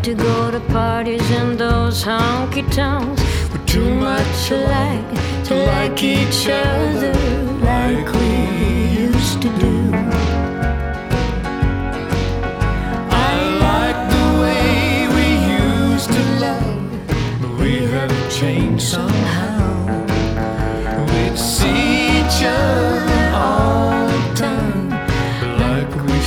to go to parties in those honky tonks. We're too much alike to like each other like we used to do.